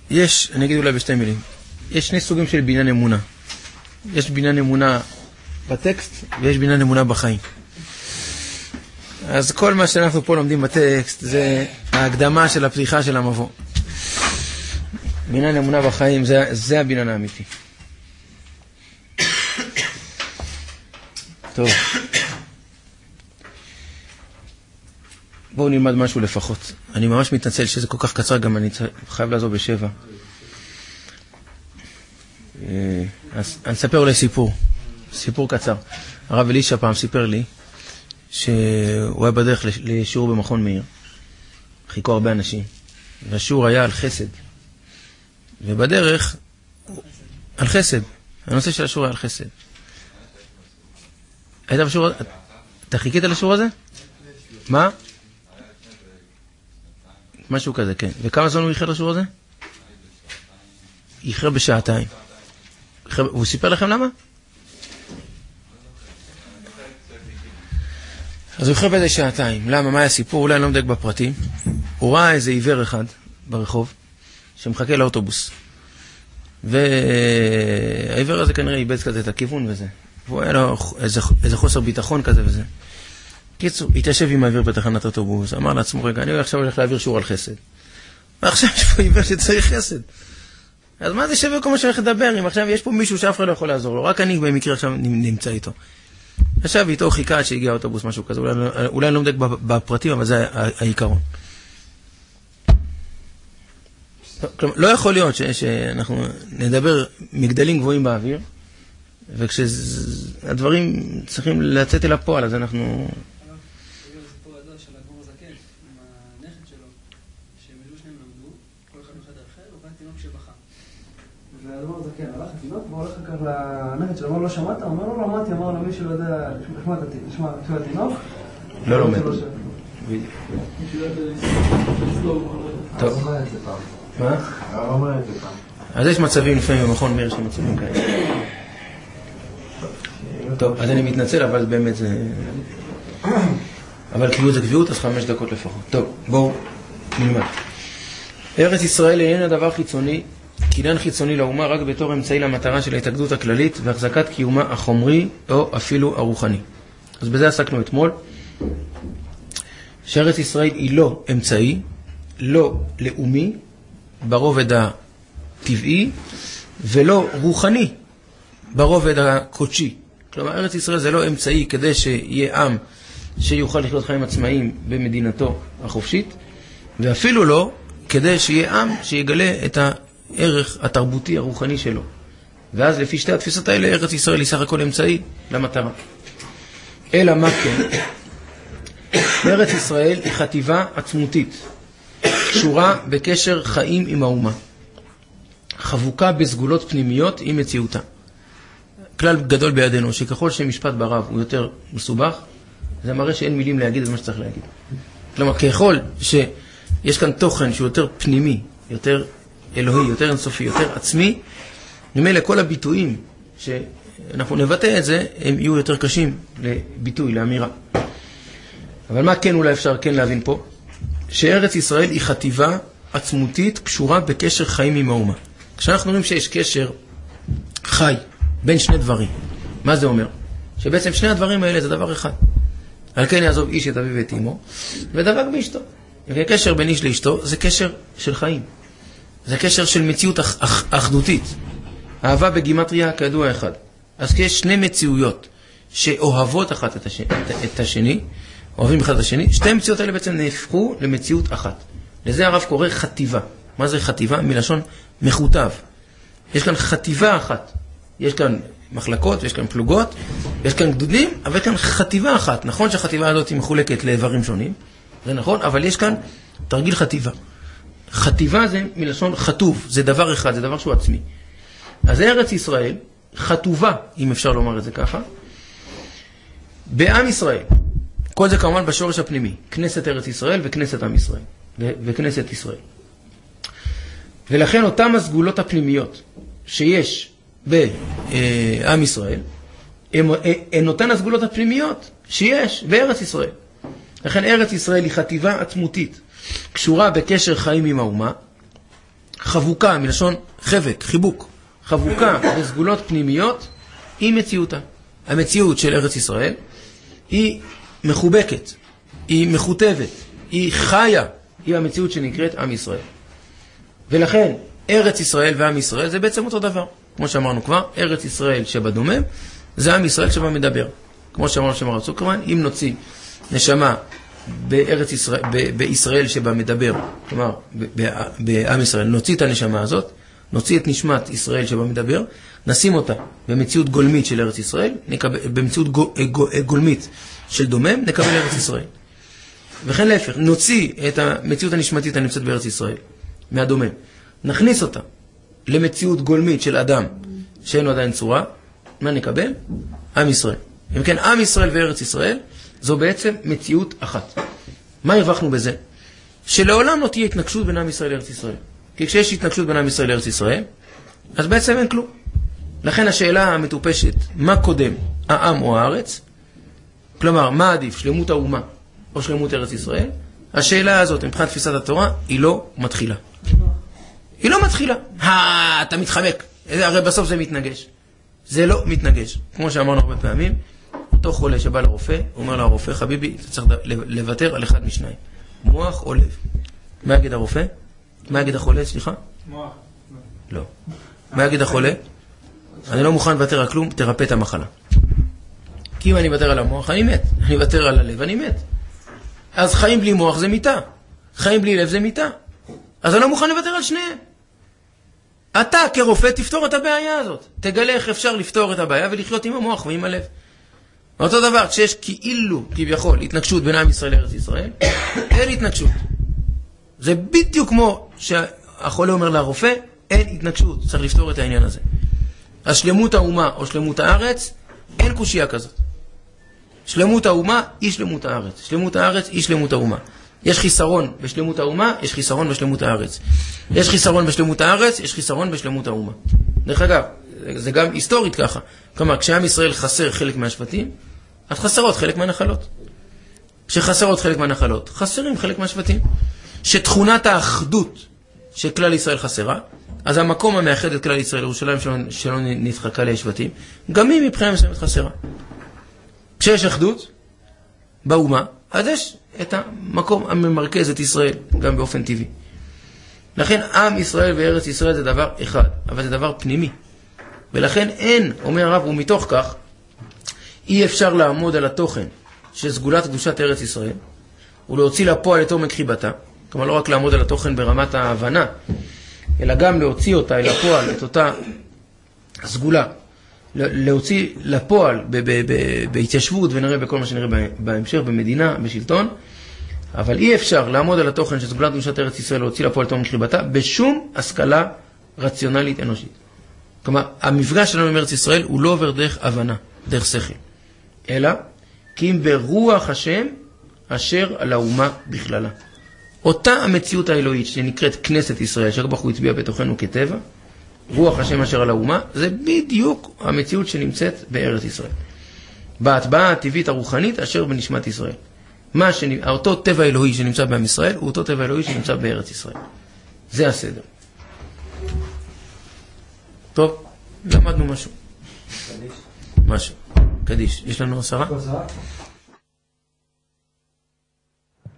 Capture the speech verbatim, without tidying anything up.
יש, אני אגיד אולי בשתי מילים, יש שני סוגים של בניין אמונה. יש בניין אמונה בטקסט ויש בניין אמונה בחיים. אז כל מה שאנחנו פה לומדים בטקסט זה ההקדמה של הפתיחה של המבוא. בניין אמונה בחיים זה, זה הבניין האמיתי. טוב. בואו נלמד משהו לפחות. אני ממש מתנצל שזה כל כך קצר, גם אני חייב לעזור בשבע. אז אני אספר אולי סיפור. סיפור קצר. הרב אלישע פעם סיפר לי שהוא היה בדרך לשיעור במכון מאיר. חיכו הרבה אנשים. והשיעור היה על חסד. ובדרך, על חסד. הנושא של השיעור היה על חסד. היית בשיעור הזה? אתה חיכית לשיעור הזה? מה? משהו כזה, כן. וכמה זמן הוא איחר לשיעור הזה? איחר בשעתיים. הוא סיפר לכם למה? אז הוא איחר באיזה שעתיים. למה? מה היה הסיפור? אולי אני לא מדייק בפרטים. הוא ראה איזה עיוור אחד ברחוב שמחכה לאוטובוס. והעיוור הזה כנראה איבד כזה את הכיוון וזה. והוא היה לו איזה, איזה חוסר ביטחון כזה וזה. קיצור, התיישב עם העביר בתחנת אוטובוס, אמר לעצמו, רגע, אני עכשיו הולך להעביר שיעור על חסד. ועכשיו יש פה עיוור שצריך חסד. אז מה זה שווה כל מה שהולך לדבר? אם עכשיו יש פה מישהו שאף אחד לא יכול לעזור לו, רק אני במקרה עכשיו נמצא איתו. עכשיו איתו חיכה עד שהגיע האוטובוס, משהו כזה, אולי, אולי אני לא מדייק בפרטים, אבל זה העיקרון. כלומר, לא יכול להיות ש, שאנחנו נדבר מגדלים גבוהים באוויר, וכשהדברים צריכים לצאת אל הפועל, אז אנחנו... והדבר הזה כן, הלך לתינוק והוא הולך כך לנכד שלו, אמר לא שמעת? הוא אומר לא למדתי, אמר למי שלא יודע, לשמוע התינוק. לא לומד. טוב. מה? אז יש מצבים לפעמים במכון מאיר שמצבים כאלה. טוב, אז אני מתנצל, אבל באמת זה... אבל קביעות זה קביעות, אז חמש דקות לפחות. טוב, בואו נלמד. ארץ ישראל איננה דבר חיצוני, קניין חיצוני לאומה רק בתור אמצעי למטרה של ההתאגדות הכללית והחזקת קיומה החומרי או אפילו הרוחני. אז בזה עסקנו אתמול. שארץ ישראל היא לא אמצעי, לא לאומי, ברובד הטבעי, ולא רוחני, ברובד הקודשי. כלומר, ארץ ישראל זה לא אמצעי כדי שיהיה עם שיוכל לחיות חיים עצמאיים במדינתו החופשית, ואפילו לא כדי שיהיה עם שיגלה את הערך התרבותי הרוחני שלו. ואז לפי שתי התפיסות האלה, ארץ ישראל היא סך הכל אמצעי למטרה. אלא מה כן? ארץ ישראל היא חטיבה עצמותית, קשורה בקשר חיים עם האומה, חבוקה בסגולות פנימיות עם מציאותה. כלל גדול בידינו, שככל שמשפט ברב הוא יותר מסובך, זה מראה שאין מילים להגיד את מה שצריך להגיד. כלומר, ככל שיש כאן תוכן שהוא יותר פנימי, יותר אלוהי, יותר אינסופי, יותר עצמי, ממילא כל הביטויים שאנחנו נבטא את זה, הם יהיו יותר קשים לביטוי, לאמירה. אבל מה כן אולי אפשר כן להבין פה? שארץ ישראל היא חטיבה עצמותית קשורה בקשר חיים עם האומה. כשאנחנו רואים שיש קשר חי בין שני דברים, מה זה אומר? שבעצם שני הדברים האלה זה דבר אחד. על כן יעזוב איש את אביו ואת אמו, ודבק באשתו. הקשר בין איש לאשתו זה קשר של חיים. זה קשר של מציאות אח, אח, אחדותית. אהבה בגימטריה כידוע אחד. אז יש שני מציאויות שאוהבות אחת את השני, את, את השני, אוהבים אחד את השני. שתי המציאות האלה בעצם נהפכו למציאות אחת. לזה הרב קורא חטיבה. מה זה חטיבה? מלשון מחוטב. יש כאן חטיבה אחת. יש כאן מחלקות, יש כאן פלוגות, יש כאן גדודים, אבל יש כאן חטיבה אחת. נכון שהחטיבה הזאת היא מחולקת לאיברים שונים, זה נכון, אבל יש כאן תרגיל חטיבה. חטיבה זה מלשון חטוב, זה דבר אחד, זה דבר שהוא עצמי. אז ארץ ישראל, חטובה, אם אפשר לומר את זה ככה, בעם ישראל. כל זה כמובן בשורש הפנימי, כנסת ארץ ישראל וכנסת עם ישראל, ו- וכנסת ישראל. ולכן אותם הסגולות הפנימיות שיש בעם ישראל, הן אותן הסגולות הפנימיות שיש בארץ ישראל. לכן ארץ ישראל היא חטיבה עצמותית, קשורה בקשר חיים עם האומה, חבוקה, מלשון חבק, חיבוק, חבוקה בסגולות פנימיות, היא מציאותה. המציאות של ארץ ישראל היא מחובקת, היא מחוטבת, היא חיה, היא המציאות שנקראת עם ישראל. ולכן, ארץ ישראל ועם ישראל זה בעצם אותו דבר. כמו שאמרנו כבר, ארץ ישראל שבדומם, זה עם ישראל שבה מדבר. כמו שאמרנו שמר צוקרמן, אם נוציא נשמה בארץ ישראל, ב- בישראל שבה מדבר, כלומר, ב- ב- בעם ישראל, נוציא את הנשמה הזאת, נוציא את נשמת ישראל שבה מדבר, נשים אותה במציאות גולמית של ארץ ישראל, נקבל, במציאות גולמית של דומם, נקבל ארץ ישראל. וכן להפך, נוציא את המציאות הנשמתית הנמצאת בארץ ישראל, מהדומם, נכניס אותה למציאות גולמית של אדם שאין לו עדיין צורה, מה נקבל? עם ישראל. אם כן, עם ישראל וארץ ישראל, זו בעצם מציאות אחת. מה הרווחנו בזה? שלעולם לא תהיה התנגשות בין עם ישראל לארץ ישראל. כי כשיש התנגשות בין עם ישראל לארץ ישראל, אז בעצם אין כלום. לכן השאלה המטופשת, מה קודם, העם או הארץ? כלומר, מה עדיף, שלמות האומה או שלמות ארץ ישראל? השאלה הזאת, מבחינת תפיסת התורה, היא לא מתחילה. היא לא מתחילה. אה, אתה מתחמק. הרי בסוף זה מתנגש. זה לא מתנגש. כמו שאמרנו הרבה פעמים, אותו חולה שבא לרופא, הוא אומר לרופא, חביבי, אתה צריך לוותר על אחד משניים. מוח או לב. מה יגיד הרופא? מה יגיד החולה, סליחה? מוח. לא. מה יגיד החולה? אני לא מוכן לוותר על כלום, תרפא את המחלה. כי אם אני אוותר על המוח, אני מת. אני אוותר על הלב, אני מת. אז חיים בלי מוח זה מיטה. חיים בלי לב זה מיטה. אז אני לא מוכן לוותר על שניהם. אתה כרופא תפתור את הבעיה הזאת. תגלה איך אפשר לפתור את הבעיה ולחיות עם המוח ועם הלב. אותו דבר, כשיש כאילו, כביכול, התנגשות בין עם ישראל לארץ ישראל, אין התנגשות. זה בדיוק כמו שהחולה אומר לרופא, אין התנגשות, צריך לפתור את העניין הזה. אז שלמות האומה או שלמות הארץ, אין קושייה כזאת. שלמות האומה היא שלמות הארץ. שלמות הארץ היא שלמות האומה. יש חיסרון בשלמות האומה, יש חיסרון בשלמות הארץ. יש חיסרון בשלמות הארץ, יש חיסרון בשלמות האומה. דרך אגב, זה גם היסטורית ככה. כלומר, כשעם ישראל חסר חלק מהשבטים, אז חסרות חלק מהנחלות. כשחסרות חלק מהנחלות, חסרים חלק מהשבטים. שתכונת האחדות של כלל ישראל חסרה, אז המקום המאחד את כלל ישראל, ירושלים שלא, שלא נדחקה לשבטים, גם היא מבחינה מסוימת חסרה. כשיש אחדות באומה, אז יש את המקום הממרכז את ישראל, גם באופן טבעי. לכן עם ישראל וארץ ישראל זה דבר אחד, אבל זה דבר פנימי. ולכן אין, אומר הרב, ומתוך כך, אי אפשר לעמוד על התוכן של סגולת קדושת ארץ ישראל, ולהוציא לפועל את עומק חיבתה, כלומר לא רק לעמוד על התוכן ברמת ההבנה, אלא גם להוציא אותה אל הפועל, את אותה סגולה, להוציא לפועל ב- ב- ב- בהתיישבות, ונראה בכל מה שנראה בהמשך, במדינה, בשלטון, אבל אי אפשר לעמוד על התוכן של סגולת קדושת ארץ ישראל, להוציא לפועל את עומק חיבתה, בשום השכלה רציונלית אנושית. כלומר, המפגש שלנו עם ארץ ישראל הוא לא עובר דרך הבנה, דרך שכל, אלא כי אם ברוח השם אשר על האומה בכללה. אותה המציאות האלוהית שנקראת כנסת ישראל, שהקדוש הוא הצביע בתוכנו כטבע, רוח השם אשר על האומה, זה בדיוק המציאות שנמצאת בארץ ישראל. בהטבעה הטבעית הרוחנית אשר בנשמת ישראל. מה שנ... אותו טבע אלוהי שנמצא בעם ישראל, הוא אותו טבע אלוהי שנמצא בארץ ישראל. זה הסדר. טוב, למדנו משהו. קדיש. משהו. קדיש. יש לנו עשרה? עשרה.